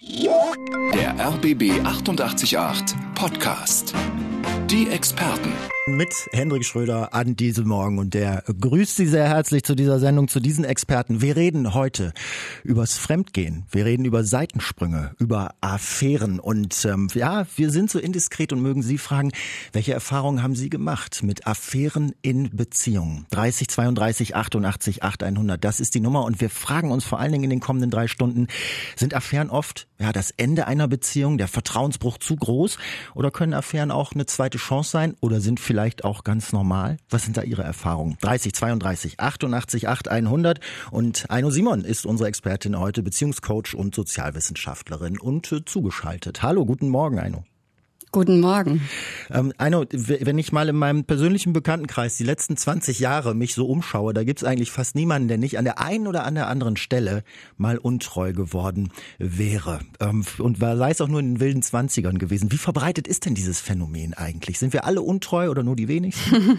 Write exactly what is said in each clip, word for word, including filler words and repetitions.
Der R B B achtundachtzig Komma acht Podcast. Die Experten. Mit Hendrik Schröder an diesem Morgen und der grüßt Sie sehr herzlich zu dieser Sendung, zu diesen Experten. Wir reden heute übers Fremdgehen, wir reden über Seitensprünge, über Affären und ähm, ja, wir sind so indiskret und mögen Sie fragen, welche Erfahrungen haben Sie gemacht mit Affären in Beziehungen? dreißig zweiunddreißig achtundachtzig achthundert, das ist die Nummer und wir fragen uns vor allen Dingen in den kommenden drei Stunden, sind Affären oft ja das Ende einer Beziehung, der Vertrauensbruch zu groß oder können Affären auch eine zweite Chance sein oder sind vielleicht auch ganz normal? Was sind da Ihre Erfahrungen? dreißig zweiunddreißig achtundachtzig achthundert und Aino Simon ist unsere Expertin heute, Beziehungscoach und Sozialwissenschaftlerin und äh, zugeschaltet. Hallo, guten Morgen, Aino. Guten Morgen. Ähm, Aino, wenn ich mal in meinem persönlichen Bekanntenkreis die letzten zwanzig Jahre mich so umschaue, da gibt's eigentlich fast niemanden, der nicht an der einen oder an der anderen Stelle mal untreu geworden wäre. Ähm, und sei es auch nur in den wilden Zwanzigern gewesen. Wie verbreitet ist denn dieses Phänomen eigentlich? Sind wir alle untreu oder nur die wenigsten?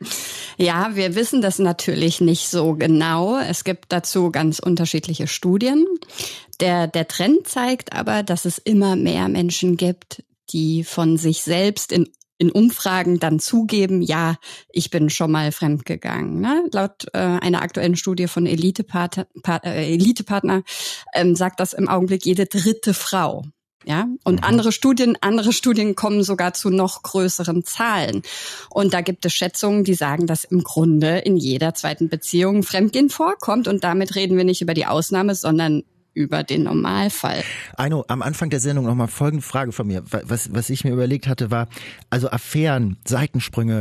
Ja, wir wissen das natürlich nicht so genau. Es gibt dazu ganz unterschiedliche Studien. Der, der Trend zeigt aber, dass es immer mehr Menschen gibt, die von sich selbst in, in Umfragen dann zugeben, ja, ich bin schon mal fremdgegangen. Ne? Laut äh, einer aktuellen Studie von Elite-Partner, äh, Elite-Partner ähm, sagt das im Augenblick jede dritte Frau. Ja, und mhm. andere Studien, andere Studien kommen sogar zu noch größeren Zahlen. Und da gibt es Schätzungen, die sagen, dass im Grunde in jeder zweiten Beziehung Fremdgehen vorkommt. Und damit reden wir nicht über die Ausnahme, sondern über den Normalfall. Aino, am Anfang der Sendung nochmal folgende Frage von mir. Was, was ich mir überlegt hatte, war, also Affären, Seitensprünge,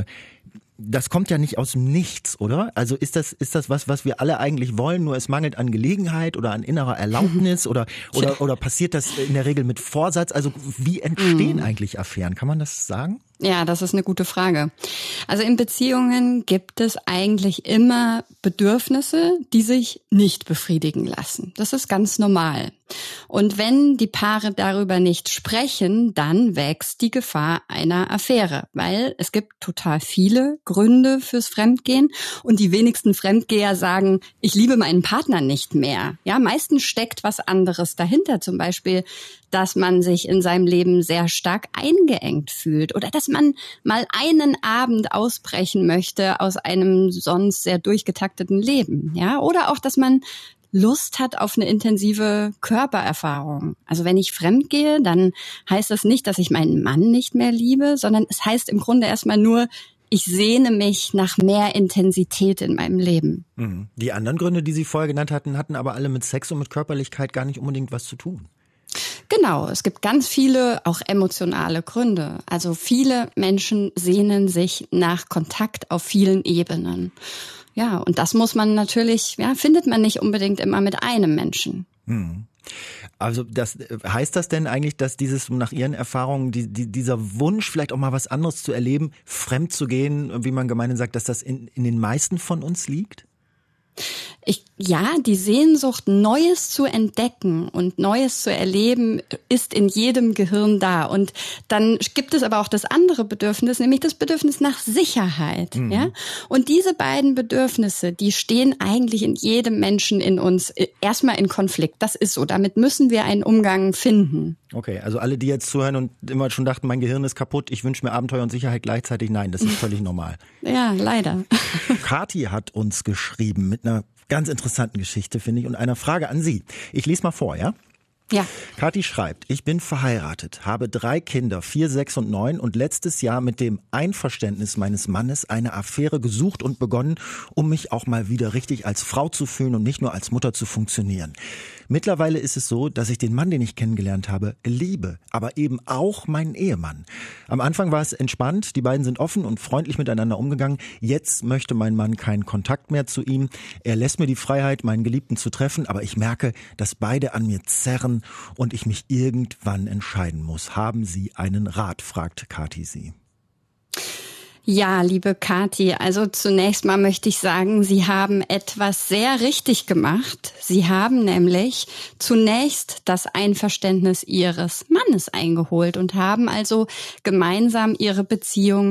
das kommt ja nicht aus dem Nichts, oder? Also ist das, ist das was, was wir alle eigentlich wollen, nur es mangelt an Gelegenheit oder an innerer Erlaubnis oder, oder, oder passiert das in der Regel mit Vorsatz? Also wie entstehen eigentlich Affären? Kann man das sagen? Ja, das ist eine gute Frage. Also in Beziehungen gibt es eigentlich immer Bedürfnisse, die sich nicht befriedigen lassen. Das ist ganz normal. Und wenn die Paare darüber nicht sprechen, dann wächst die Gefahr einer Affäre, weil es gibt total viele Gründe fürs Fremdgehen und die wenigsten Fremdgeher sagen, ich liebe meinen Partner nicht mehr. Ja, meistens steckt was anderes dahinter, zum Beispiel, dass man sich in seinem Leben sehr stark eingeengt fühlt oder dass man mal einen Abend ausbrechen möchte aus einem sonst sehr durchgetakteten Leben, ja, oder auch, dass man Lust hat auf eine intensive Körpererfahrung. Also wenn ich fremdgehe, dann heißt das nicht, dass ich meinen Mann nicht mehr liebe, sondern es heißt im Grunde erstmal nur, ich sehne mich nach mehr Intensität in meinem Leben. Die anderen Gründe, die Sie vorher genannt hatten, hatten aber alle mit Sex und mit Körperlichkeit gar nicht unbedingt was zu tun. Genau, es gibt ganz viele auch emotionale Gründe. Also viele Menschen sehnen sich nach Kontakt auf vielen Ebenen. Ja, und das muss man natürlich, ja, findet man nicht unbedingt immer mit einem Menschen. Hm. Also das heißt das denn eigentlich, dass dieses nach Ihren Erfahrungen, die, die, dieser Wunsch, vielleicht auch mal was anderes zu erleben, fremd zu gehen, wie man gemeinhin sagt, dass das in, in den meisten von uns liegt? Ich, ja, die Sehnsucht, Neues zu entdecken und Neues zu erleben, ist in jedem Gehirn da. Und dann gibt es aber auch das andere Bedürfnis, nämlich das Bedürfnis nach Sicherheit. Mhm. Ja? Und diese beiden Bedürfnisse, die stehen eigentlich in jedem Menschen in uns erstmal in Konflikt. Das ist so. Damit müssen wir einen Umgang finden. Okay, also alle, die jetzt zuhören und immer schon dachten, mein Gehirn ist kaputt, ich wünsche mir Abenteuer und Sicherheit gleichzeitig, nein, das ist völlig normal. Ja, leider. Kathi hat uns geschrieben mit einer ganz interessanten Geschichte, finde ich, und einer Frage an Sie. Ich lese mal vor, ja? Ja. Kathi schreibt, ich bin verheiratet, habe drei Kinder, vier, sechs und neun und letztes Jahr mit dem Einverständnis meines Mannes eine Affäre gesucht und begonnen, um mich auch mal wieder richtig als Frau zu fühlen und nicht nur als Mutter zu funktionieren. Mittlerweile ist es so, dass ich den Mann, den ich kennengelernt habe, liebe, aber eben auch meinen Ehemann. Am Anfang war es entspannt, die beiden sind offen und freundlich miteinander umgegangen. Jetzt möchte mein Mann keinen Kontakt mehr zu ihm. Er lässt mir die Freiheit, meinen Geliebten zu treffen, aber ich merke, dass beide an mir zerren und ich mich irgendwann entscheiden muss. Haben Sie einen Rat, fragt Kathi Sie. Ja, liebe Kathi, also zunächst mal möchte ich sagen, Sie haben etwas sehr richtig gemacht. Sie haben nämlich zunächst das Einverständnis Ihres Mannes eingeholt und haben also gemeinsam Ihre Beziehung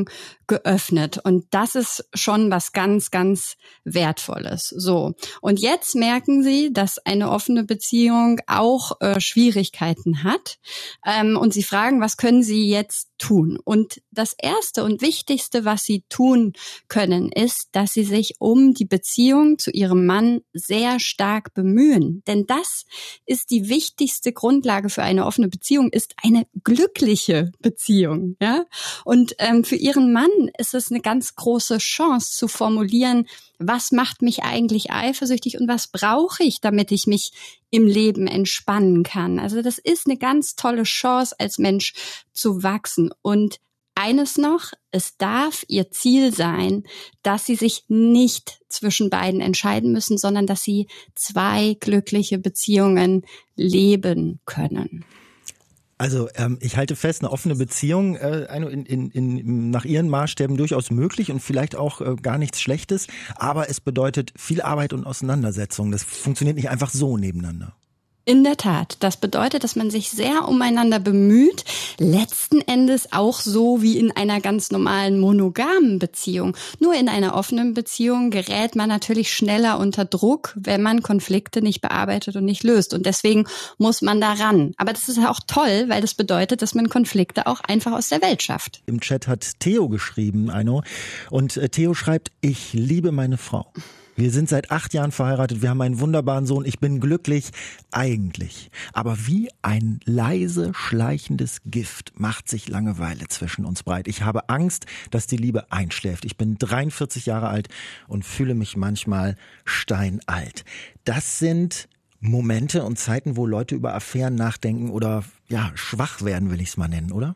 geöffnet. Und das ist schon was ganz, ganz Wertvolles. So. Und jetzt merken sie, dass eine offene Beziehung auch äh, Schwierigkeiten hat. Ähm, und sie fragen, was können sie jetzt tun? Und das Erste und Wichtigste, was sie tun können, ist, dass sie sich um die Beziehung zu ihrem Mann sehr stark bemühen. Denn das ist die wichtigste Grundlage für eine offene Beziehung, ist eine glückliche Beziehung. Ja? Und ähm, für ihren Mann ist es eine ganz große Chance zu formulieren, was macht mich eigentlich eifersüchtig und was brauche ich, damit ich mich im Leben entspannen kann. Also das ist eine ganz tolle Chance, als Mensch zu wachsen. Und eines noch, es darf ihr Ziel sein, dass sie sich nicht zwischen beiden entscheiden müssen, sondern dass sie zwei glückliche Beziehungen leben können. Also ähm, ich halte fest, eine offene Beziehung äh, in, in, in, nach ihren Maßstäben durchaus möglich und vielleicht auch äh, gar nichts Schlechtes, aber es bedeutet viel Arbeit und Auseinandersetzung. Das funktioniert nicht einfach so nebeneinander. In der Tat. Das bedeutet, dass man sich sehr umeinander bemüht, letzten Endes auch so wie in einer ganz normalen monogamen Beziehung. Nur in einer offenen Beziehung gerät man natürlich schneller unter Druck, wenn man Konflikte nicht bearbeitet und nicht löst. Und deswegen muss man da ran. Aber das ist auch toll, weil das bedeutet, dass man Konflikte auch einfach aus der Welt schafft. Im Chat hat Theo geschrieben, Aino. Und äh, Theo schreibt, ich liebe meine Frau. Wir sind seit acht Jahren verheiratet, wir haben einen wunderbaren Sohn, ich bin glücklich, eigentlich. Aber wie ein leise, schleichendes Gift macht sich Langeweile zwischen uns breit. Ich habe Angst, dass die Liebe einschläft. Ich bin dreiundvierzig Jahre alt und fühle mich manchmal steinalt. Das sind Momente und Zeiten, wo Leute über Affären nachdenken oder ja schwach werden, will ich es mal nennen, oder?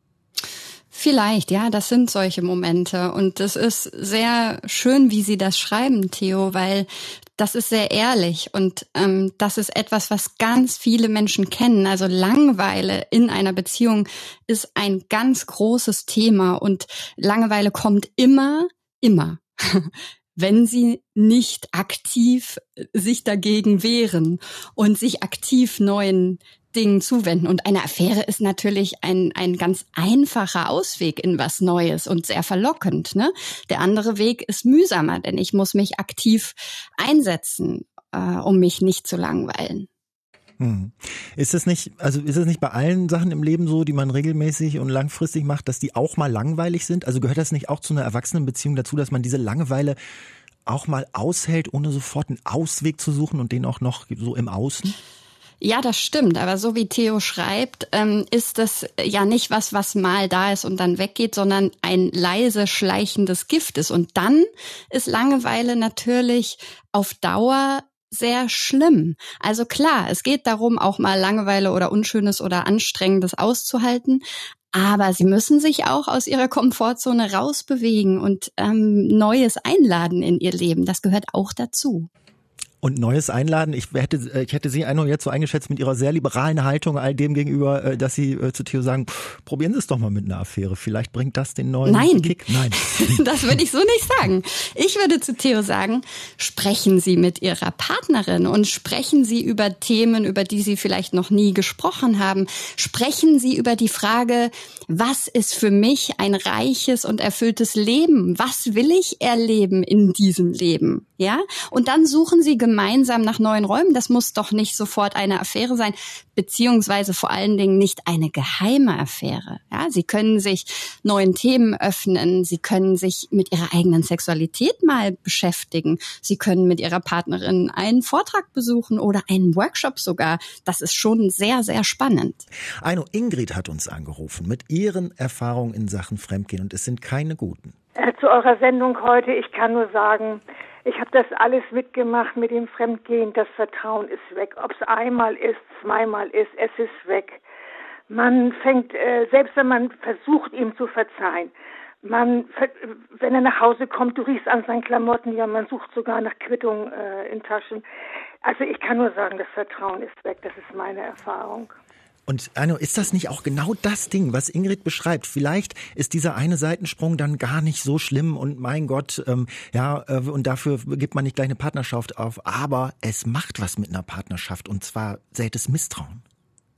Vielleicht, ja, das sind solche Momente und es ist sehr schön, wie Sie das schreiben, Theo, weil das ist sehr ehrlich und ähm, das ist etwas, was ganz viele Menschen kennen. Also Langeweile in einer Beziehung ist ein ganz großes Thema und Langeweile kommt immer, immer, wenn Sie nicht aktiv sich dagegen wehren und sich aktiv neuen Dingen zuwenden. Und eine Affäre ist natürlich ein ein ganz einfacher Ausweg in was Neues und sehr verlockend. Ne? Der andere Weg ist mühsamer, denn ich muss mich aktiv einsetzen, äh, um mich nicht zu langweilen. Hm. Ist es nicht, also ist es nicht bei allen Sachen im Leben so, die man regelmäßig und langfristig macht, dass die auch mal langweilig sind? Also gehört das nicht auch zu einer Erwachsenenbeziehung dazu, dass man diese Langeweile auch mal aushält, ohne sofort einen Ausweg zu suchen und den auch noch so im Außen? Ja, das stimmt. Aber so wie Theo schreibt, ähm, ist das ja nicht was, was mal da ist und dann weggeht, sondern ein leise schleichendes Gift ist. Und dann ist Langeweile natürlich auf Dauer sehr schlimm. Also klar, es geht darum, auch mal Langeweile oder Unschönes oder Anstrengendes auszuhalten. Aber sie müssen sich auch aus ihrer Komfortzone rausbewegen und ähm, Neues einladen in ihr Leben. Das gehört auch dazu. Und Neues einladen. Ich hätte, ich hätte Sie einfach jetzt so eingeschätzt mit Ihrer sehr liberalen Haltung all dem gegenüber, dass Sie zu Theo sagen, probieren Sie es doch mal mit einer Affäre. Vielleicht bringt das den neuen Nein. Kick. Nein, das würde ich so nicht sagen. Ich würde zu Theo sagen, sprechen Sie mit Ihrer Partnerin und sprechen Sie über Themen, über die Sie vielleicht noch nie gesprochen haben. Sprechen Sie über die Frage, was ist für mich ein reiches und erfülltes Leben? Was will ich erleben in diesem Leben? Ja? Und dann suchen Sie gemeinsam nach neuen Räumen. Das muss doch nicht sofort eine Affäre sein, beziehungsweise vor allen Dingen nicht eine geheime Affäre. Ja, Sie können sich neuen Themen öffnen. Sie können sich mit Ihrer eigenen Sexualität mal beschäftigen. Sie können mit Ihrer Partnerin einen Vortrag besuchen oder einen Workshop sogar. Das ist schon sehr, sehr spannend. Aino, Ingrid hat uns angerufen mit ihren Erfahrungen in Sachen Fremdgehen und es sind keine guten. Äh, zu eurer Sendung heute, ich kann nur sagen, ich habe das alles mitgemacht mit dem Fremdgehen. Das Vertrauen ist weg. Ob es einmal ist, zweimal ist, es ist weg. Man fängt, äh, selbst wenn man versucht, ihm zu verzeihen, man, wenn er nach Hause kommt, du riechst an seinen Klamotten, ja, man sucht sogar nach Quittung äh, in Taschen. Also ich kann nur sagen, das Vertrauen ist weg. Das ist meine Erfahrung. Und Aino, ist das nicht auch genau das Ding, was Ingrid beschreibt? Vielleicht ist dieser eine Seitensprung dann gar nicht so schlimm und mein Gott, ähm, ja, äh, und dafür gibt man nicht gleich eine Partnerschaft auf. Aber es macht was mit einer Partnerschaft und zwar sät es Misstrauen.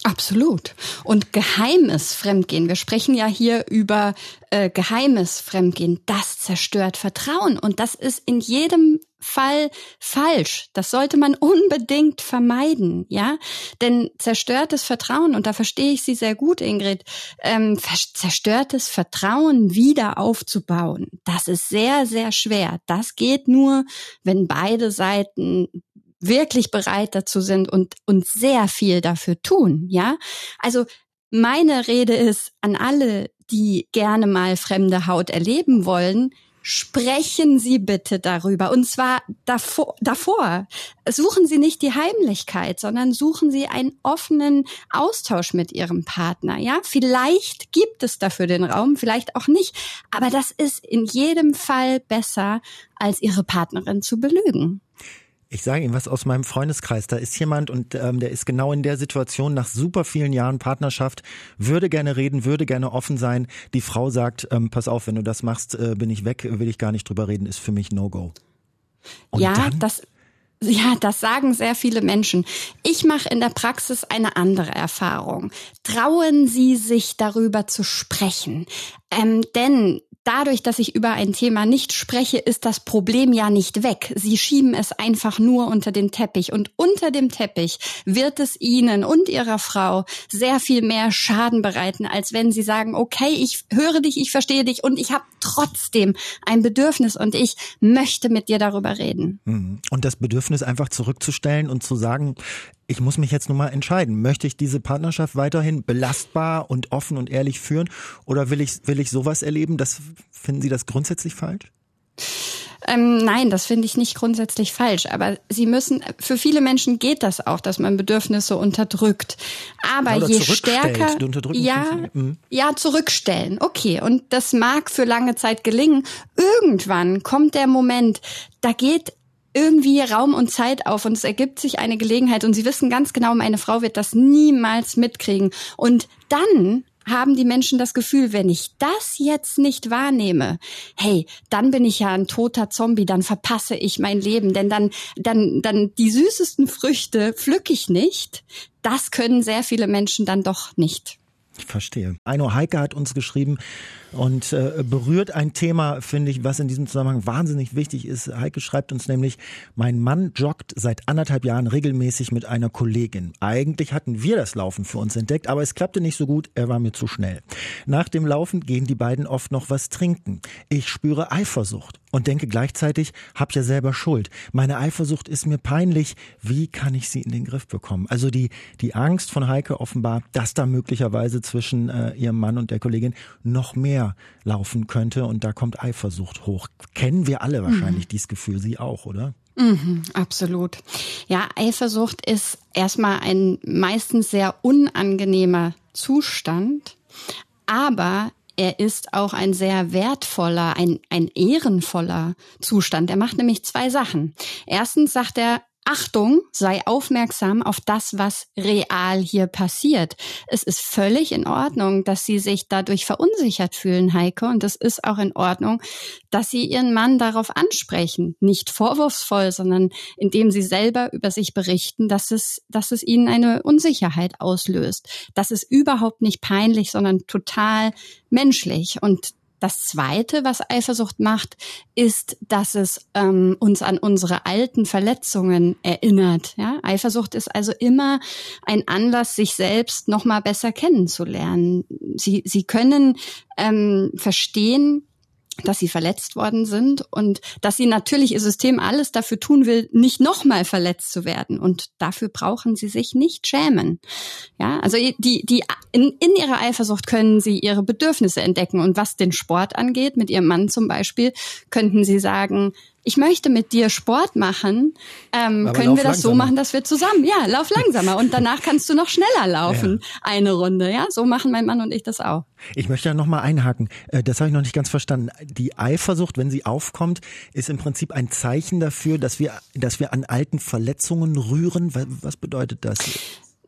Absolut. Und geheimes Fremdgehen, wir sprechen ja hier über äh, geheimes Fremdgehen, das zerstört Vertrauen und das ist in jedem Fall falsch. Das sollte man unbedingt vermeiden, ja? Denn zerstörtes Vertrauen, und da verstehe ich Sie sehr gut, Ingrid, ähm, zerstörtes Vertrauen wieder aufzubauen, das ist sehr, sehr schwer. Das geht nur, wenn beide Seiten wirklich bereit dazu sind und, und sehr viel dafür tun, ja? Also meine Rede ist an alle, die gerne mal fremde Haut erleben wollen, sprechen Sie bitte darüber. Und zwar davor, davor. Suchen Sie nicht die Heimlichkeit, sondern suchen Sie einen offenen Austausch mit Ihrem Partner, ja? Vielleicht gibt es dafür den Raum, vielleicht auch nicht. Aber das ist in jedem Fall besser, als Ihre Partnerin zu belügen. Ich sage Ihnen was aus meinem Freundeskreis. Da ist jemand und ähm, der ist genau in der Situation nach super vielen Jahren Partnerschaft, würde gerne reden, würde gerne offen sein. Die Frau sagt, ähm, pass auf, wenn du das machst, äh, bin ich weg, will ich gar nicht drüber reden, ist für mich No-Go. Und ja, dann? das... Ja, das sagen sehr viele Menschen. Ich mache in der Praxis eine andere Erfahrung. Trauen Sie sich darüber zu sprechen. Ähm, denn dadurch, dass ich über ein Thema nicht spreche, ist das Problem ja nicht weg. Sie schieben es einfach nur unter den Teppich. Und unter dem Teppich wird es Ihnen und Ihrer Frau sehr viel mehr Schaden bereiten, als wenn Sie sagen, okay, ich höre dich, ich verstehe dich und ich habe trotzdem ein Bedürfnis und ich möchte mit dir darüber reden. Und das Bedürfnis einfach zurückzustellen und zu sagen, ich muss mich jetzt nun mal entscheiden. Möchte ich diese Partnerschaft weiterhin belastbar und offen und ehrlich führen oder will ich, will ich sowas erleben? Das, finden Sie das grundsätzlich falsch? Ähm, nein, das finde ich nicht grundsätzlich falsch. Aber Sie müssen, für viele Menschen geht das auch, dass man Bedürfnisse unterdrückt. Aber Oder je stärker, ja, mhm. ja, zurückstellen. Okay. Und das mag für lange Zeit gelingen. Irgendwann kommt der Moment, da geht irgendwie Raum und Zeit auf und es ergibt sich eine Gelegenheit und Sie wissen ganz genau, meine Frau wird das niemals mitkriegen. Und dann haben die Menschen das Gefühl, wenn ich das jetzt nicht wahrnehme, hey, dann bin ich ja ein toter Zombie, dann verpasse ich mein Leben, denn dann, dann, dann die süßesten Früchte pflücke ich nicht. Das können sehr viele Menschen dann doch nicht. Ich verstehe. Aino Heike hat uns geschrieben und äh, berührt ein Thema, finde ich, was in diesem Zusammenhang wahnsinnig wichtig ist. Heike schreibt uns nämlich, mein Mann joggt seit anderthalb Jahren regelmäßig mit einer Kollegin. Eigentlich hatten wir das Laufen für uns entdeckt, aber es klappte nicht so gut, er war mir zu schnell. Nach dem Laufen gehen die beiden oft noch was trinken. Ich spüre Eifersucht und denke gleichzeitig, hab ja selber Schuld. Meine Eifersucht ist mir peinlich. Wie kann ich sie in den Griff bekommen? Also die, die Angst von Heike offenbar, dass da möglicherweise zwischen äh, ihrem Mann und der Kollegin noch mehr laufen könnte und da kommt Eifersucht hoch. Kennen wir alle wahrscheinlich mhm. dieses Gefühl, Sie auch, oder? Mhm, absolut. Ja, Eifersucht ist erstmal ein meistens sehr unangenehmer Zustand, aber er ist auch ein sehr wertvoller, ein, ein ehrenvoller Zustand. Er macht nämlich zwei Sachen. Erstens sagt er, Achtung, sei aufmerksam auf das, was real hier passiert. Es ist völlig in Ordnung, dass Sie sich dadurch verunsichert fühlen, Heike. Und es ist auch in Ordnung, dass Sie Ihren Mann darauf ansprechen. Nicht vorwurfsvoll, sondern indem Sie selber über sich berichten, dass es, dass es Ihnen eine Unsicherheit auslöst. Das ist überhaupt nicht peinlich, sondern total menschlich. Und das Zweite, was Eifersucht macht, ist, dass es ähm, uns an unsere alten Verletzungen erinnert. Ja? Eifersucht ist also immer ein Anlass, sich selbst noch mal besser kennenzulernen. Sie, Sie können ähm, verstehen, dass sie verletzt worden sind und dass sie natürlich ihr System alles dafür tun will, nicht nochmal verletzt zu werden. Und dafür brauchen sie sich nicht schämen. Ja, also die, die, in, in ihrer Eifersucht können sie ihre Bedürfnisse entdecken. Und was den Sport angeht, mit ihrem Mann zum Beispiel, könnten sie sagen, ich möchte mit dir Sport machen, ähm, können wir das langsamer. so machen, dass wir zusammen, ja, lauf langsamer und danach kannst du noch schneller laufen, ja. Eine Runde, ja, so machen mein Mann und ich das auch. Ich möchte da nochmal einhaken, das habe ich noch nicht ganz verstanden. Die Eifersucht, wenn sie aufkommt, ist im Prinzip ein Zeichen dafür, dass wir, dass wir an alten Verletzungen rühren. Was bedeutet das?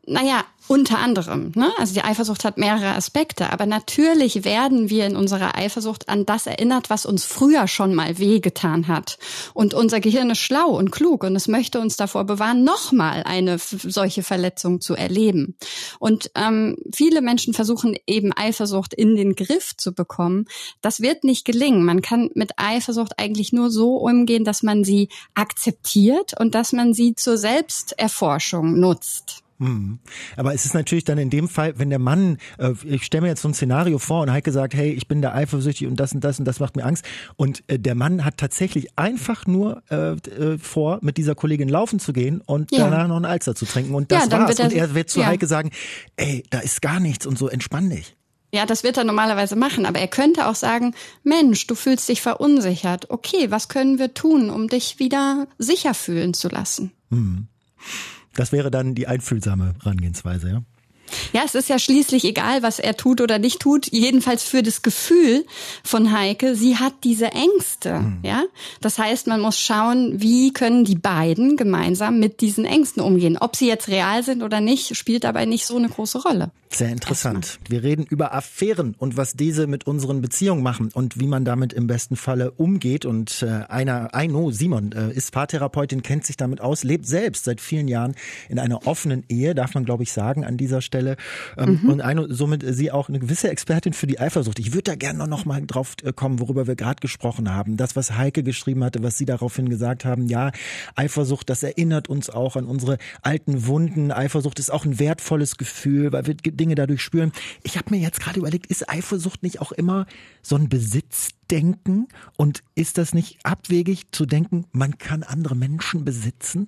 Naja, unter anderem, ne? Also die Eifersucht hat mehrere Aspekte, aber natürlich werden wir in unserer Eifersucht an das erinnert, was uns früher schon mal wehgetan hat. Und unser Gehirn ist schlau und klug und es möchte uns davor bewahren, nochmal eine f- solche Verletzung zu erleben. Und ähm, viele Menschen versuchen eben Eifersucht in den Griff zu bekommen. Das wird nicht gelingen. Man kann mit Eifersucht eigentlich nur so umgehen, dass man sie akzeptiert und dass man sie zur Selbsterforschung nutzt. Aber es ist natürlich dann in dem Fall, wenn der Mann, äh, ich stelle mir jetzt so ein Szenario vor und Heike sagt, hey, ich bin da eifersüchtig und das und das und das macht mir Angst und äh, der Mann hat tatsächlich einfach nur äh, äh, vor, mit dieser Kollegin laufen zu gehen und ja. danach noch einen Alster zu trinken und das ja, war's. Er, und er wird zu ja. Heike sagen, ey, da ist gar nichts und so, entspann dich. Ja, das wird er normalerweise machen, aber er könnte auch sagen, Mensch, du fühlst dich verunsichert. Okay, was können wir tun, um dich wieder sicher fühlen zu lassen? Hm. Das wäre dann die einfühlsame Herangehensweise, ja? Ja, es ist ja schließlich egal, was er tut oder nicht tut. Jedenfalls für das Gefühl von Heike, sie hat diese Ängste, mhm. ja. Das heißt, man muss schauen, wie können die beiden gemeinsam mit diesen Ängsten umgehen. Ob sie jetzt real sind oder nicht, spielt dabei nicht so eine große Rolle. Sehr interessant. Erstmal. Wir reden über Affären und was diese mit unseren Beziehungen machen und wie man damit im besten Falle umgeht. Und äh, einer, Aino Simon, äh, ist Paartherapeutin, kennt sich damit aus, lebt selbst seit vielen Jahren in einer offenen Ehe, darf man, glaube ich, sagen, an dieser Stelle. Ähm, mhm. Und Aino, somit sie auch eine gewisse Expertin für die Eifersucht. Ich würde da gerne noch mal drauf kommen, worüber wir gerade gesprochen haben. Das, was Heike geschrieben hatte, was Sie daraufhin gesagt haben. Ja, Eifersucht, das erinnert uns auch an unsere alten Wunden. Eifersucht ist auch ein wertvolles Gefühl, weil wir Dinge dadurch spüren. Ich habe mir jetzt gerade überlegt, ist Eifersucht nicht auch immer so ein Besitzdenken? Und ist das nicht abwegig zu denken, man kann andere Menschen besitzen?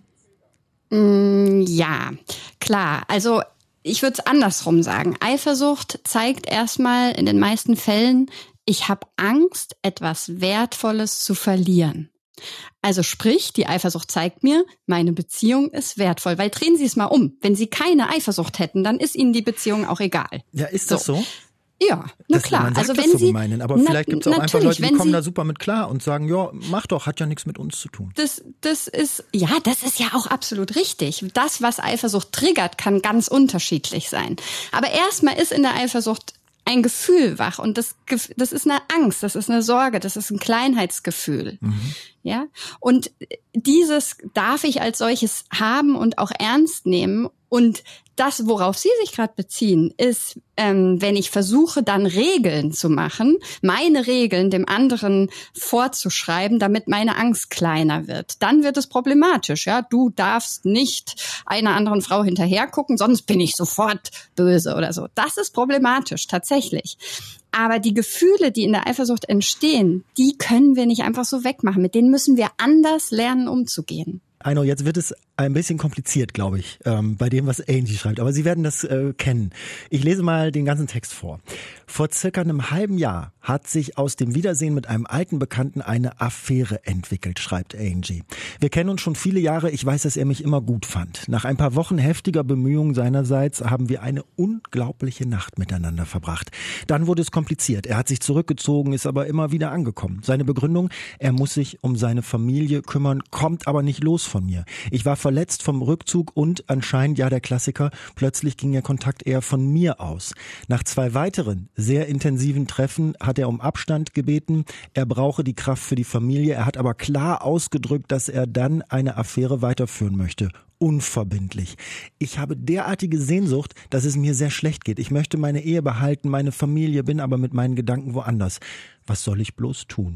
Mm, ja, klar. Also ich würde es andersrum sagen. Eifersucht zeigt erstmal in den meisten Fällen, ich habe Angst, etwas Wertvolles zu verlieren. Also sprich, die Eifersucht zeigt mir, meine Beziehung ist wertvoll. Weil drehen Sie es mal um. Wenn Sie keine Eifersucht hätten, dann ist Ihnen die Beziehung auch egal. Ja, ist das so? so? Ja, na das, klar. Man sagt also das wenn so Sie meinen, aber na, vielleicht gibt es auch einfach Leute, die kommen Sie, da super mit klar und sagen, ja, mach doch, hat ja nichts mit uns zu tun. Das, das ist, ja, das ist ja auch absolut richtig. Das, was Eifersucht triggert, kann ganz unterschiedlich sein. Aber erstmal ist in der Eifersucht ein Gefühl wach und das, das ist eine Angst, das ist eine Sorge, das ist ein Kleinheitsgefühl. Mhm. Ja, und dieses darf ich als solches haben und auch ernst nehmen. Und das, worauf Sie sich gerade beziehen, ist, ähm, wenn ich versuche, dann Regeln zu machen, meine Regeln dem anderen vorzuschreiben, damit meine Angst kleiner wird, dann wird es problematisch. Ja, du darfst nicht einer anderen Frau hinterher gucken, sonst bin ich sofort böse oder so. Das ist problematisch, tatsächlich. Aber die Gefühle, die in der Eifersucht entstehen, die können wir nicht einfach so wegmachen. Mit denen müssen wir anders lernen, umzugehen. Aino, jetzt wird es ein bisschen kompliziert, glaube ich, ähm, bei dem, was Angie schreibt. Aber Sie werden das äh, kennen. Ich lese mal den ganzen Text vor. Vor circa einem halben Jahr hat sich aus dem Wiedersehen mit einem alten Bekannten eine Affäre entwickelt, schreibt Angie. Wir kennen uns schon viele Jahre. Ich weiß, dass er mich immer gut fand. Nach ein paar Wochen heftiger Bemühungen seinerseits haben wir eine unglaubliche Nacht miteinander verbracht. Dann wurde es kompliziert. Er hat sich zurückgezogen, ist aber immer wieder angekommen. Seine Begründung, er muss sich um seine Familie kümmern, kommt aber nicht los von mir. Ich war verletzt vom Rückzug und anscheinend, ja der Klassiker, plötzlich ging der Kontakt eher von mir aus. Nach zwei weiteren sehr intensiven Treffen hat er um Abstand gebeten. Er brauche die Kraft für die Familie. Er hat aber klar ausgedrückt, dass er dann eine Affäre weiterführen möchte. Unverbindlich. Ich habe derartige Sehnsucht, dass es mir sehr schlecht geht. Ich möchte meine Ehe behalten, meine Familie, bin aber mit meinen Gedanken woanders. Was soll ich bloß tun?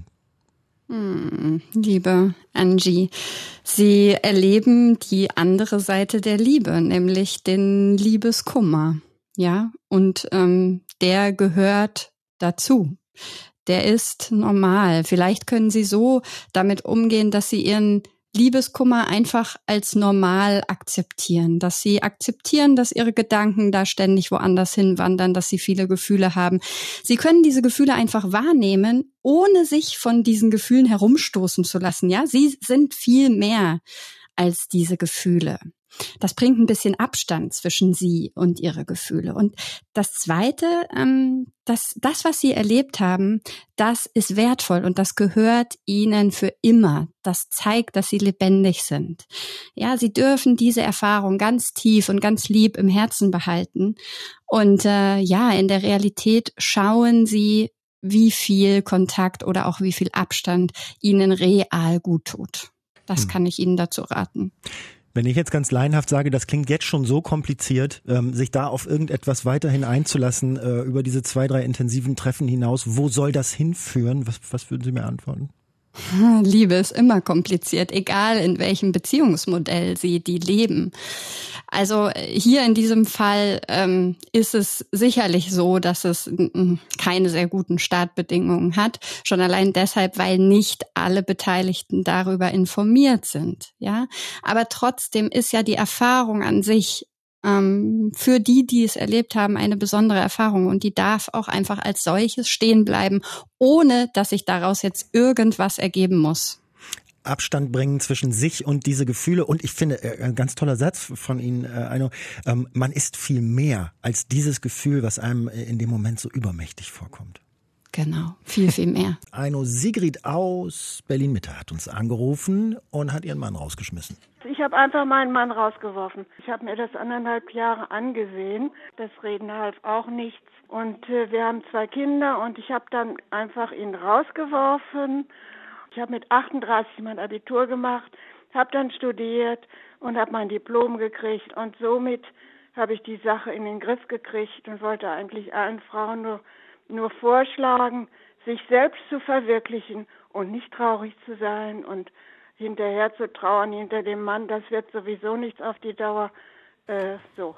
Hm, liebe Angie, Sie erleben die andere Seite der Liebe, nämlich den Liebeskummer, ja, und ähm, der gehört dazu. Der ist normal. Vielleicht können Sie so damit umgehen, dass Sie Ihren Liebeskummer einfach als normal akzeptieren, dass Sie akzeptieren, dass Ihre Gedanken da ständig woanders hinwandern, dass Sie viele Gefühle haben. Sie können diese Gefühle einfach wahrnehmen, ohne sich von diesen Gefühlen herumstoßen zu lassen. Ja, Sie sind viel mehr als diese Gefühle. Das bringt ein bisschen Abstand zwischen sie und ihre Gefühle. Und das Zweite, ähm, das, das, was sie erlebt haben, das ist wertvoll und das gehört ihnen für immer. Das zeigt, dass sie lebendig sind. Ja, sie dürfen diese Erfahrung ganz tief und ganz lieb im Herzen behalten. Und äh, ja, in der Realität schauen sie, wie viel Kontakt oder auch wie viel Abstand ihnen real gut tut. Das hm. kann ich Ihnen dazu raten. Wenn ich jetzt ganz laienhaft sage, das klingt jetzt schon so kompliziert, ähm, sich da auf irgendetwas weiterhin einzulassen, äh, über diese zwei, drei intensiven Treffen hinaus, wo soll das hinführen? Was, was würden Sie mir antworten? Liebe ist immer kompliziert, egal in welchem Beziehungsmodell Sie die leben. Also hier in diesem Fall ähm, ist es sicherlich so, dass es m- keine sehr guten Startbedingungen hat. Schon allein deshalb, weil nicht alle Beteiligten darüber informiert sind. Ja, aber trotzdem ist ja die Erfahrung an sich ähm, für die, die es erlebt haben, eine besondere Erfahrung und die darf auch einfach als solches stehen bleiben, ohne dass sich daraus jetzt irgendwas ergeben muss. Abstand bringen zwischen sich und diese Gefühle. Und ich finde, ein ganz toller Satz von Ihnen, Aino, ähm, man ist viel mehr als dieses Gefühl, was einem in dem Moment so übermächtig vorkommt. Genau, viel, viel mehr. Aino, Sigrid aus Berlin-Mitte hat uns angerufen und hat ihren Mann rausgeschmissen. Ich habe einfach meinen Mann rausgeworfen. Ich habe mir das anderthalb Jahre angesehen. Das Reden half auch nichts. Und äh, wir haben zwei Kinder und ich habe dann einfach ihn rausgeworfen. Ich habe mit achtunddreißig mein Abitur gemacht, habe dann studiert und habe mein Diplom gekriegt. Und somit habe ich die Sache in den Griff gekriegt und wollte eigentlich allen Frauen nur, nur vorschlagen, sich selbst zu verwirklichen und nicht traurig zu sein und hinterher zu trauern hinter dem Mann. Das wird sowieso nichts auf die Dauer. Äh, so.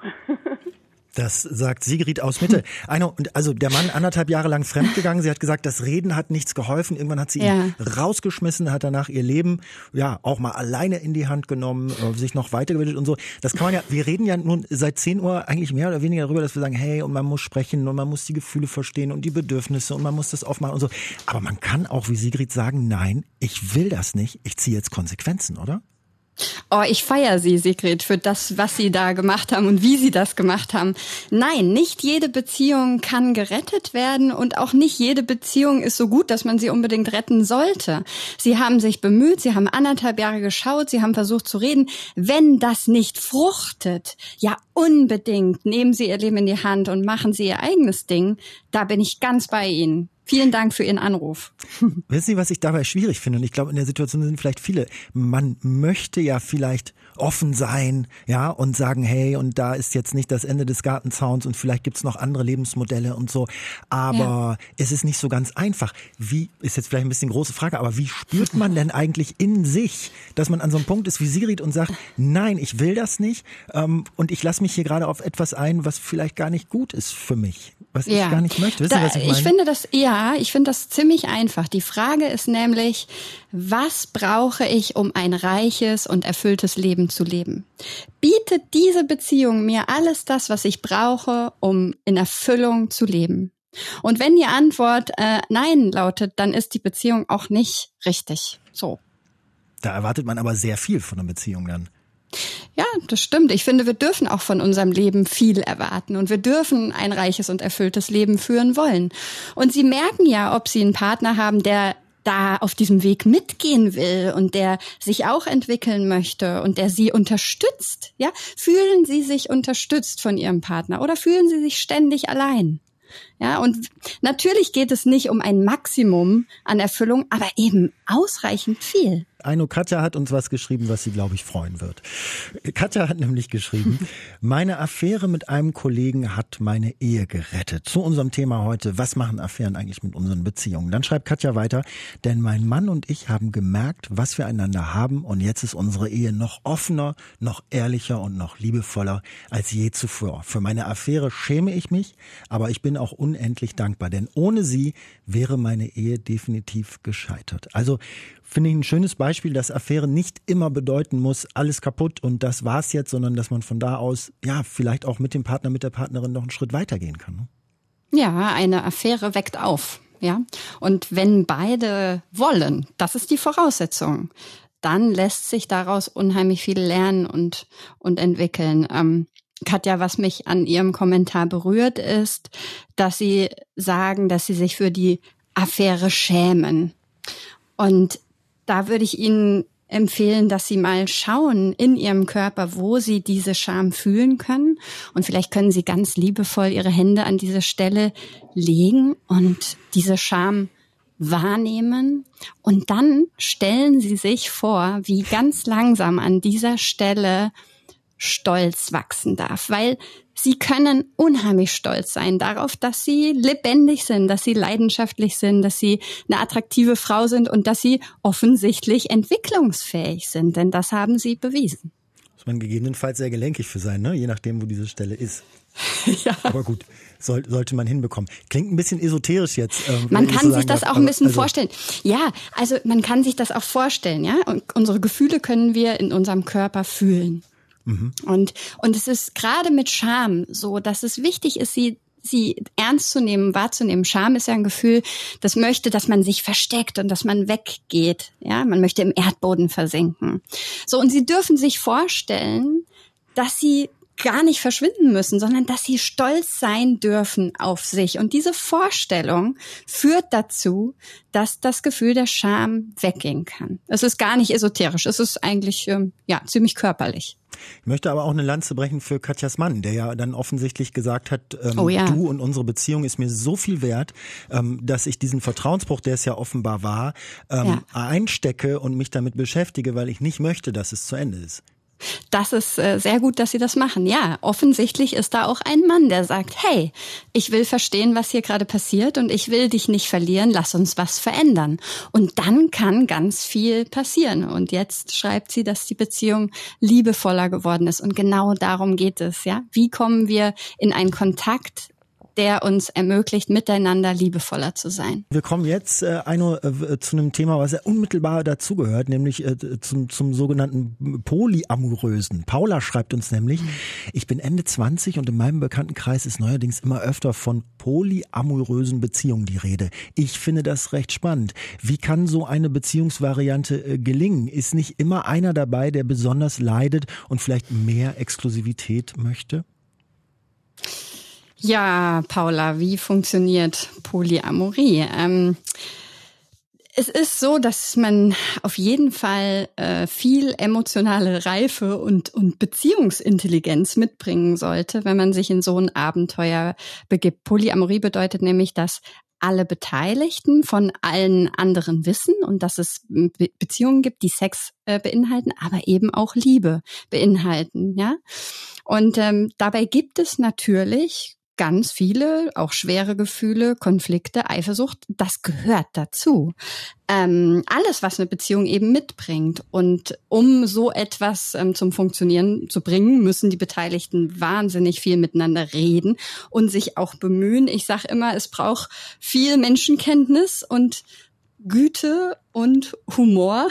Das sagt Sigrid aus Mitte. Aino, also der Mann anderthalb Jahre lang fremdgegangen. Sie hat gesagt, das Reden hat nichts geholfen. Irgendwann hat sie ja. ihn rausgeschmissen, hat danach ihr Leben ja auch mal alleine in die Hand genommen, sich noch weitergebildet und so. Das kann man ja, wir reden ja nun seit zehn Uhr eigentlich mehr oder weniger darüber, dass wir sagen, hey, und man muss sprechen und man muss die Gefühle verstehen und die Bedürfnisse und man muss das aufmachen und so. Aber man kann auch wie Sigrid sagen, nein, ich will das nicht. Ich ziehe jetzt Konsequenzen, oder? Oh, ich feiere Sie, Sigrid, für das, was Sie da gemacht haben und wie Sie das gemacht haben. Nein, nicht jede Beziehung kann gerettet werden und auch nicht jede Beziehung ist so gut, dass man sie unbedingt retten sollte. Sie haben sich bemüht, Sie haben anderthalb Jahre geschaut, Sie haben versucht zu reden. Wenn das nicht fruchtet, ja unbedingt nehmen Sie Ihr Leben in die Hand und machen Sie Ihr eigenes Ding. Da bin ich ganz bei Ihnen. Vielen Dank für Ihren Anruf. Wissen Sie, was ich dabei schwierig finde? Und ich glaube, in der Situation sind vielleicht viele. Man möchte ja vielleicht offen sein, ja, und sagen, hey, und da ist jetzt nicht das Ende des Gartenzauns und vielleicht gibt's noch andere Lebensmodelle und so. Aber ja. es ist nicht so ganz einfach. Wie, ist jetzt vielleicht ein bisschen große Frage, aber wie spürt man denn eigentlich in sich, dass man an so einem Punkt ist wie Sigrid und sagt, nein, ich will das nicht ähm, und ich lasse mich hier gerade auf etwas ein, was vielleicht gar nicht gut ist für mich, was ja. ich gar nicht möchte. Wissen Sie, was ich meine? Ich finde das, ja, ich finde das ziemlich einfach. Die Frage ist nämlich, was brauche ich, um ein reiches und erfülltes Leben zu leben? Bietet diese Beziehung mir alles das, was ich brauche, um in Erfüllung zu leben? Und wenn die Antwort äh, nein lautet, dann ist die Beziehung auch nicht richtig. So. Da erwartet man aber sehr viel von einer Beziehung dann. Ja, das stimmt. Ich finde, wir dürfen auch von unserem Leben viel erwarten und wir dürfen ein reiches und erfülltes Leben führen wollen. Und Sie merken ja, ob Sie einen Partner haben, der da auf diesem Weg mitgehen will und der sich auch entwickeln möchte und der Sie unterstützt. Ja, fühlen Sie sich unterstützt von Ihrem Partner oder fühlen Sie sich ständig allein? Ja, und natürlich geht es nicht um ein Maximum an Erfüllung, aber eben ausreichend viel. Aino, Katja hat uns was geschrieben, was sie, glaube ich, freuen wird. Katja hat nämlich geschrieben, meine Affäre mit einem Kollegen hat meine Ehe gerettet. Zu unserem Thema heute, was machen Affären eigentlich mit unseren Beziehungen? Dann schreibt Katja weiter, denn mein Mann und ich haben gemerkt, was wir einander haben und jetzt ist unsere Ehe noch offener, noch ehrlicher und noch liebevoller als je zuvor. Für meine Affäre schäme ich mich, aber ich bin auch unendlich dankbar, denn ohne sie wäre meine Ehe definitiv gescheitert. Also finde ich ein schönes Beispiel, dass Affäre nicht immer bedeuten muss, alles kaputt und das war's jetzt, sondern dass man von da aus, ja, vielleicht auch mit dem Partner, mit der Partnerin noch einen Schritt weitergehen kann. Ne? Ja, eine Affäre weckt auf, ja. Und wenn beide wollen, das ist die Voraussetzung, dann lässt sich daraus unheimlich viel lernen und, und entwickeln. Ähm, Katja, was mich an Ihrem Kommentar berührt, ist, dass Sie sagen, dass Sie sich für die Affäre schämen. Und da würde ich Ihnen empfehlen, dass Sie mal schauen in Ihrem Körper, wo Sie diese Scham fühlen können. Und vielleicht können Sie ganz liebevoll Ihre Hände an diese Stelle legen und diese Scham wahrnehmen. Und dann stellen Sie sich vor, wie ganz langsam an dieser Stelle Stolz wachsen darf, weil Sie können unheimlich stolz sein darauf, dass Sie lebendig sind, dass Sie leidenschaftlich sind, dass Sie eine attraktive Frau sind und dass Sie offensichtlich entwicklungsfähig sind, denn das haben Sie bewiesen. Muss man gegebenenfalls sehr gelenkig für sein, ne? Je nachdem, wo diese Stelle ist. Ja. Aber gut, soll, sollte man hinbekommen. Klingt ein bisschen esoterisch jetzt. Ähm, man kann so sich das darf, auch ein bisschen also vorstellen. Ja, also man kann sich das auch vorstellen, ja. Und unsere Gefühle können wir in unserem Körper fühlen. Mhm. Und, und es ist gerade mit Scham so, dass es wichtig ist, sie, sie ernst zu nehmen, wahrzunehmen. Scham ist ja ein Gefühl, das möchte, dass man sich versteckt und dass man weggeht. Ja, man möchte im Erdboden versinken. So, und Sie dürfen sich vorstellen, dass Sie gar nicht verschwinden müssen, sondern dass Sie stolz sein dürfen auf sich. Und diese Vorstellung führt dazu, dass das Gefühl der Scham weggehen kann. Es ist gar nicht esoterisch, es ist eigentlich ähm, ja ziemlich körperlich. Ich möchte aber auch eine Lanze brechen für Katjas Mann, der ja dann offensichtlich gesagt hat, ähm, oh ja. du und unsere Beziehung ist mir so viel wert, ähm, dass ich diesen Vertrauensbruch, der es ja offenbar war, ähm, ja. einstecke und mich damit beschäftige, weil ich nicht möchte, dass es zu Ende ist. Das ist äh, sehr gut, dass Sie das machen. Ja, offensichtlich ist da auch ein Mann, der sagt, hey, ich will verstehen, was hier gerade passiert und ich will dich nicht verlieren, lass uns was verändern. Und dann kann ganz viel passieren. Und jetzt schreibt sie, dass die Beziehung liebevoller geworden ist. Und genau darum geht es, ja. Wie kommen wir in einen Kontakt, der uns ermöglicht, miteinander liebevoller zu sein. Wir kommen jetzt äh, Aino, äh, zu einem Thema, was ja unmittelbar dazugehört, nämlich äh, zum, zum sogenannten Polyamorösen. Paula schreibt uns nämlich, ich bin Ende zwanzig und in meinem Bekanntenkreis ist neuerdings immer öfter von polyamorösen Beziehungen die Rede. Ich finde das recht spannend. Wie kann so eine Beziehungsvariante äh, gelingen? Ist nicht immer einer dabei, der besonders leidet und vielleicht mehr Exklusivität möchte? Ja, Paula, wie funktioniert Polyamorie? Ähm, es ist so, dass man auf jeden Fall äh, viel emotionale Reife und, und Beziehungsintelligenz mitbringen sollte, wenn man sich in so ein Abenteuer begibt. Polyamorie bedeutet nämlich, dass alle Beteiligten von allen anderen wissen und dass es Be- Beziehungen gibt, die Sex äh, beinhalten, aber eben auch Liebe beinhalten, ja. Und ähm, dabei gibt es natürlich ganz viele, auch schwere Gefühle, Konflikte, Eifersucht, das gehört dazu. Ähm, alles, was eine Beziehung eben mitbringt. Und um so etwas ähm, zum Funktionieren zu bringen, müssen die Beteiligten wahnsinnig viel miteinander reden und sich auch bemühen. Ich sage immer, es braucht viel Menschenkenntnis und Güte und Humor,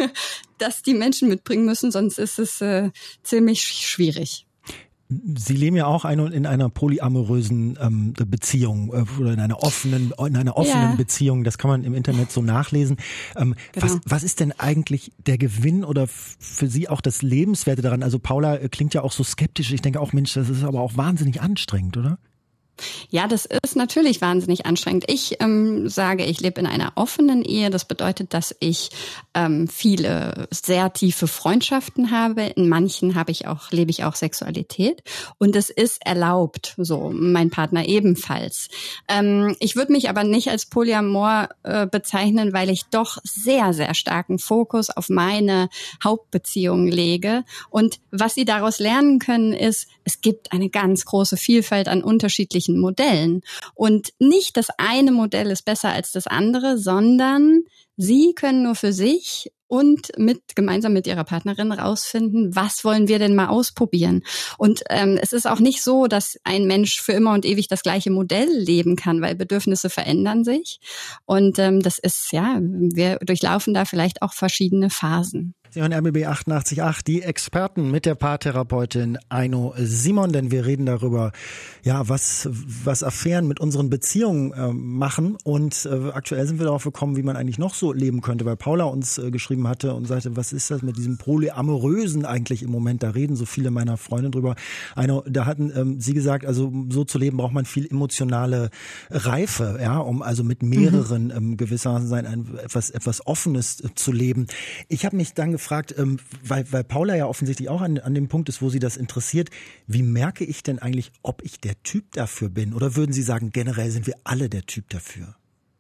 das die Menschen mitbringen müssen, sonst ist es äh, ziemlich schwierig. Sie leben ja auch eine, in einer polyamorösen ähm, Beziehung äh, oder in einer offenen, in einer offenen ja. Beziehung. Das kann man im Internet so nachlesen. Ähm, genau. was, was ist denn eigentlich der Gewinn oder f- für Sie auch das Lebenswerte daran? Also Paula äh, klingt ja auch so skeptisch. Ich denke auch, Mensch, das ist aber auch wahnsinnig anstrengend, oder? Ja, das ist natürlich wahnsinnig anstrengend. Ich ähm, sage, ich lebe in einer offenen Ehe. Das bedeutet, dass ich ähm, viele sehr tiefe Freundschaften habe. In manchen habe ich auch, lebe ich auch Sexualität. Und es ist erlaubt, so mein Partner ebenfalls. Ähm, ich würde mich aber nicht als Polyamor äh, bezeichnen, weil ich doch sehr, sehr starken Fokus auf meine Hauptbeziehung lege. Und was Sie daraus lernen können, ist, es gibt eine ganz große Vielfalt an unterschiedlichen Modellen. Und nicht das eine Modell ist besser als das andere, sondern Sie können nur für sich und mit gemeinsam mit Ihrer Partnerin rausfinden, was wollen wir denn mal ausprobieren. Und ähm, es ist auch nicht so, dass ein Mensch für immer und ewig das gleiche Modell leben kann, weil Bedürfnisse verändern sich. Und ähm, das ist, ja, wir durchlaufen da vielleicht auch verschiedene Phasen. Sie hören R B B achtundachtzig Komma acht, die Experten mit der Paartherapeutin Aino Simon, denn wir reden darüber, ja, was was Affären mit unseren Beziehungen äh, machen und äh, aktuell sind wir darauf gekommen, wie man eigentlich noch so leben könnte, weil Paula uns äh, geschrieben hatte und sagte, was ist das mit diesem Polyamorösen eigentlich im Moment, da reden so viele meiner Freunde drüber. Aino, da hatten ähm, sie gesagt, also so zu leben braucht man viel emotionale Reife, ja, um also mit mehreren mhm. ähm, gewissermaßen sein, ein, etwas etwas Offenes äh, zu leben. Ich habe mich dann gefragt, ähm, weil, weil Paula ja offensichtlich auch an, an dem Punkt ist, wo sie das interessiert, wie merke ich denn eigentlich, ob ich der Typ dafür bin? Oder würden Sie sagen, generell sind wir alle der Typ dafür?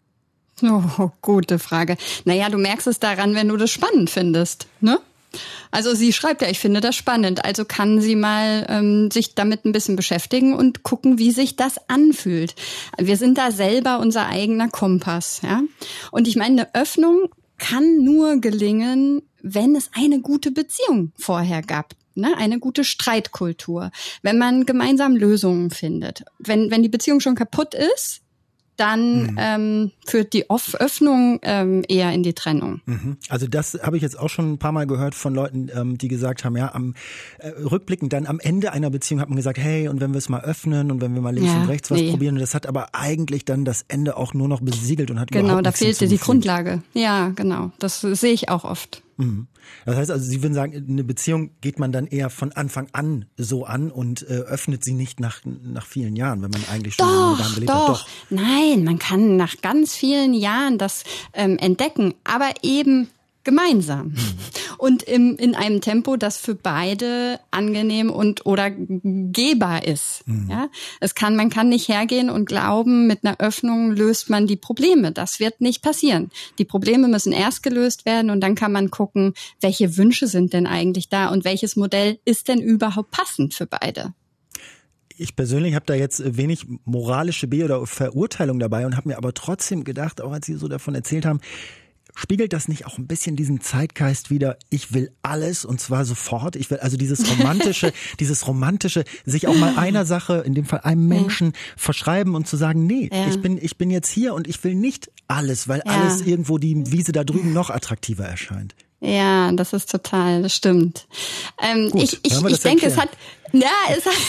Oh, gute Frage. Naja, du merkst es daran, wenn du das spannend findest, ne? Also sie schreibt ja, ich finde das spannend. Also kann sie mal ähm, sich damit ein bisschen beschäftigen und gucken, wie sich das anfühlt. Wir sind da selber unser eigener Kompass, ja? Und ich meine, eine Öffnung kann nur gelingen, wenn es eine gute Beziehung vorher gab, ne, eine gute Streitkultur, wenn man gemeinsam Lösungen findet. Wenn wenn die Beziehung schon kaputt ist, dann mhm. ähm, führt die Off- Öffnung ähm, eher in die Trennung. Mhm. Also das habe ich jetzt auch schon ein paar Mal gehört von Leuten, ähm, die gesagt haben, ja, am äh, rückblickend dann am Ende einer Beziehung hat man gesagt, hey, und wenn wir es mal öffnen und wenn wir mal links ja, und rechts was nee. probieren, und das hat aber eigentlich dann das Ende auch nur noch besiegelt und hat genau, überhaupt da nichts fehlte die hinzugefügt. Grundlage. Ja, genau, das sehe ich auch oft. Mhm. Das heißt also, Sie würden sagen, eine Beziehung geht man dann eher von Anfang an so an und äh, öffnet sie nicht nach nach vielen Jahren, wenn man eigentlich schon doch, daran gelebt doch. hat. Doch, nein, man kann nach ganz vielen Jahren das ähm, entdecken, aber eben gemeinsam mhm. und im, in einem Tempo, das für beide angenehm und oder gehbar ist. Mhm. Ja, es kann, man kann nicht hergehen und glauben, mit einer Öffnung löst man die Probleme. Das wird nicht passieren. Die Probleme müssen erst gelöst werden und dann kann man gucken, welche Wünsche sind denn eigentlich da und welches Modell ist denn überhaupt passend für beide. Ich persönlich habe da jetzt wenig moralische Be- oder Verurteilung dabei und habe mir aber trotzdem gedacht, auch als Sie so davon erzählt haben, spiegelt das nicht auch ein bisschen diesen Zeitgeist wider? Ich will alles und zwar sofort. Ich will also dieses romantische, dieses romantische, sich auch mal einer Sache, in dem Fall einem Menschen, ja. verschreiben und zu sagen, nee, ja. ich bin, ich bin jetzt hier und ich will nicht alles, weil ja. alles irgendwo die Wiese da drüben noch attraktiver erscheint. Ja, das ist total, das stimmt. Ähm, Gut, ich ich, ich denke, es hat, ja, es hat,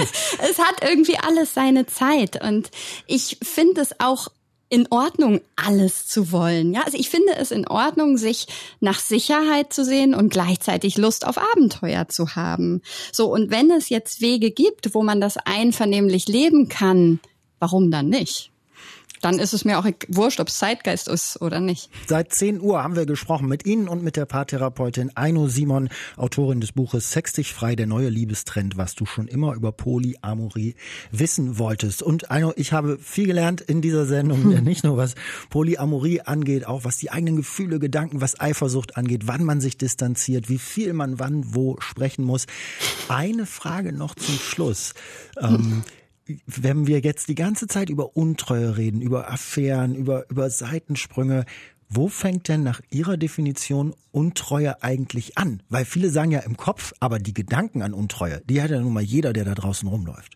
es hat irgendwie alles seine Zeit und ich finde es auch in Ordnung, alles zu wollen. Ja, also ich finde es in Ordnung, sich nach Sicherheit zu sehen und gleichzeitig Lust auf Abenteuer zu haben. So, und wenn es jetzt Wege gibt, wo man das einvernehmlich leben kann, warum dann nicht? Dann ist es mir auch wurscht, ob es Zeitgeist ist oder nicht. Seit zehn Uhr haben wir gesprochen mit Ihnen und mit der Paartherapeutin Aino Simon, Autorin des Buches Sex dich frei, der neue Liebestrend, was du schon immer über Polyamorie wissen wolltest. Und Aino, ich habe viel gelernt in dieser Sendung, hm. nicht nur was Polyamorie angeht, auch was die eigenen Gefühle, Gedanken, was Eifersucht angeht, wann man sich distanziert, wie viel man wann wo sprechen muss. Eine Frage noch zum Schluss. Ähm, Wenn wir jetzt die ganze Zeit über Untreue reden, über Affären, über, über Seitensprünge, wo fängt denn nach Ihrer Definition Untreue eigentlich an? Weil viele sagen ja im Kopf, aber die Gedanken an Untreue, die hat ja nun mal jeder, der da draußen rumläuft.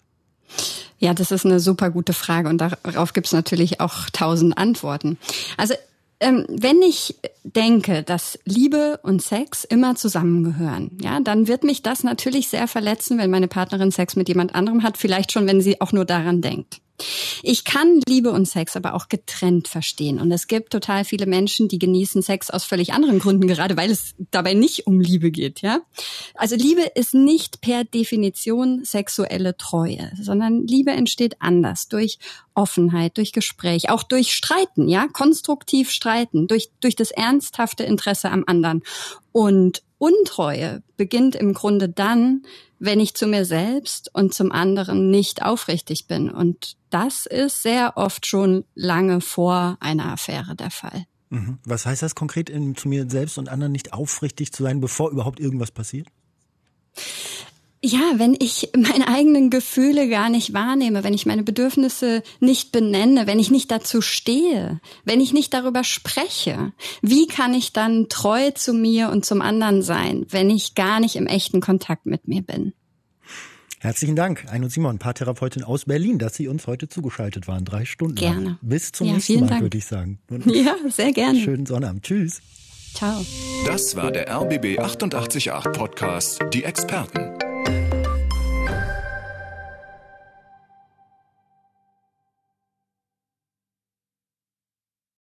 Ja, das ist eine super gute Frage und darauf gibt es natürlich auch tausend Antworten. Also Ähm, wenn ich denke, dass Liebe und Sex immer zusammengehören, ja, dann wird mich das natürlich sehr verletzen, wenn meine Partnerin Sex mit jemand anderem hat, vielleicht schon, wenn sie auch nur daran denkt. Ich kann Liebe und Sex aber auch getrennt verstehen. Und es gibt total viele Menschen, die genießen Sex aus völlig anderen Gründen, gerade weil es dabei nicht um Liebe geht, ja. Also Liebe ist nicht per Definition sexuelle Treue, sondern Liebe entsteht anders, durch Offenheit, durch Gespräch, auch durch Streiten, ja, konstruktiv streiten, durch, durch das ernsthafte Interesse am anderen. Und Untreue beginnt im Grunde dann, wenn ich zu mir selbst und zum anderen nicht aufrichtig bin. Und das ist sehr oft schon lange vor einer Affäre der Fall. Was heißt das konkret, in, zu mir selbst und anderen nicht aufrichtig zu sein, bevor überhaupt irgendwas passiert? Ja, wenn ich meine eigenen Gefühle gar nicht wahrnehme, wenn ich meine Bedürfnisse nicht benenne, wenn ich nicht dazu stehe, wenn ich nicht darüber spreche, wie kann ich dann treu zu mir und zum anderen sein, wenn ich gar nicht im echten Kontakt mit mir bin? Herzlichen Dank, Aino Simon, Paartherapeutin aus Berlin, dass Sie uns heute zugeschaltet waren. Drei Stunden gerne. Lang. Bis zum ja, nächsten Mal, Dank. würde ich sagen. Und ja, sehr gerne. Schönen Sonnabend. Tschüss. Ciao. Das war der R B B achtundachtzig Komma acht Podcast Die Experten.